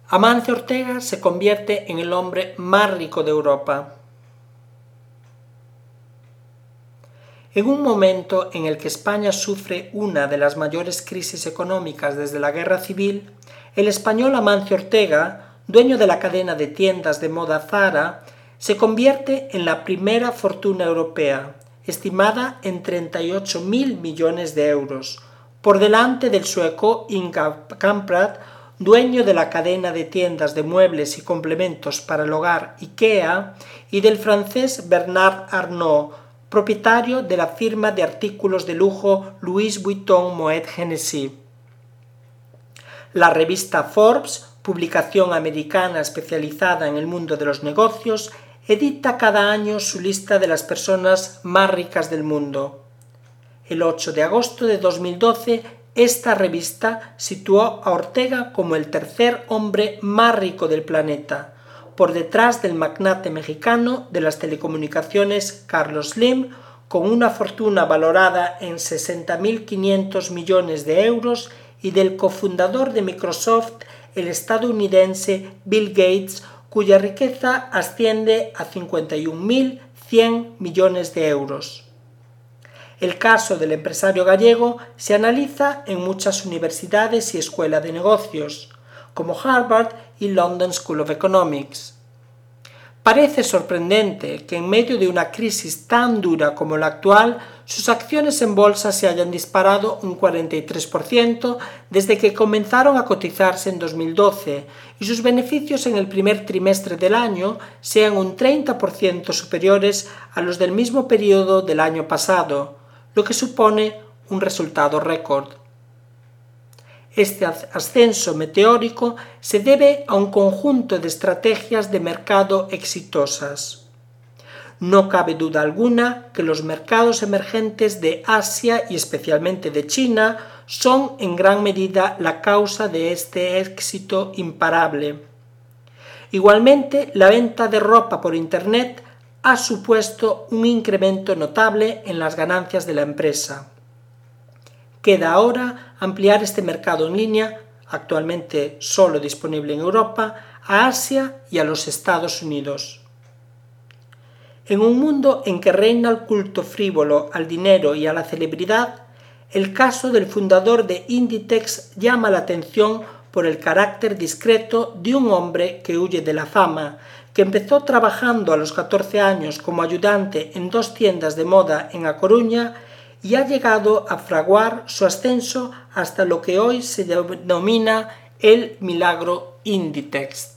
Amancio Ortega se convierte en el hombre más rico de Europa. En un momento en el que España sufre una de las mayores crisis económicas desde la Guerra Civil, el español Amancio Ortega, dueño de la cadena de tiendas de moda Zara, se convierte en la primera fortuna europea, estimada en 38.000 millones de euros, por delante del sueco Inga Kamprad, dueño de la cadena de tiendas de muebles y complementos para el hogar IKEA, y del francés Bernard Arnault, propietario de la firma de artículos de lujo Louis Vuitton Moet Hennessy. La revista Forbes, publicación americana especializada en el mundo de los negocios, edita cada año su lista de las personas más ricas del mundo. El 8 de agosto de 2012, esta revista situó a Ortega como el tercer hombre más rico del planeta, por detrás del magnate mexicano de las telecomunicaciones Carlos Slim, con una fortuna valorada en 60.500 millones de euros, y del cofundador de Microsoft, el estadounidense Bill Gates, cuya riqueza asciende a 51.100 millones de euros. El caso del empresario gallego se analiza en muchas universidades y escuelas de negocios, como Harvard y London School of Economics. Parece sorprendente que en medio de una crisis tan dura como la actual, sus acciones en bolsa se hayan disparado un 43% desde que comenzaron a cotizarse en 2012 y sus beneficios en el primer trimestre del año sean un 30% superiores a los del mismo periodo del año pasado, lo que supone un resultado récord. Este ascenso meteórico se debe a un conjunto de estrategias de mercado exitosas. No cabe duda alguna que los mercados emergentes de Asia y especialmente de China son en gran medida la causa de este éxito imparable. Igualmente, la venta de ropa por Internet ha supuesto un incremento notable en las ganancias de la empresa. Queda ahora ampliar este mercado en línea, actualmente solo disponible en Europa, a Asia y a los Estados Unidos. En un mundo en que reina el culto frívolo al dinero y a la celebridad, el caso del fundador de Inditex llama la atención por el carácter discreto de un hombre que huye de la fama, que empezó trabajando a los 14 años como ayudante en 2 tiendas de moda en A Coruña y ha llegado a fraguar su ascenso hasta lo que hoy se denomina el milagro Inditex.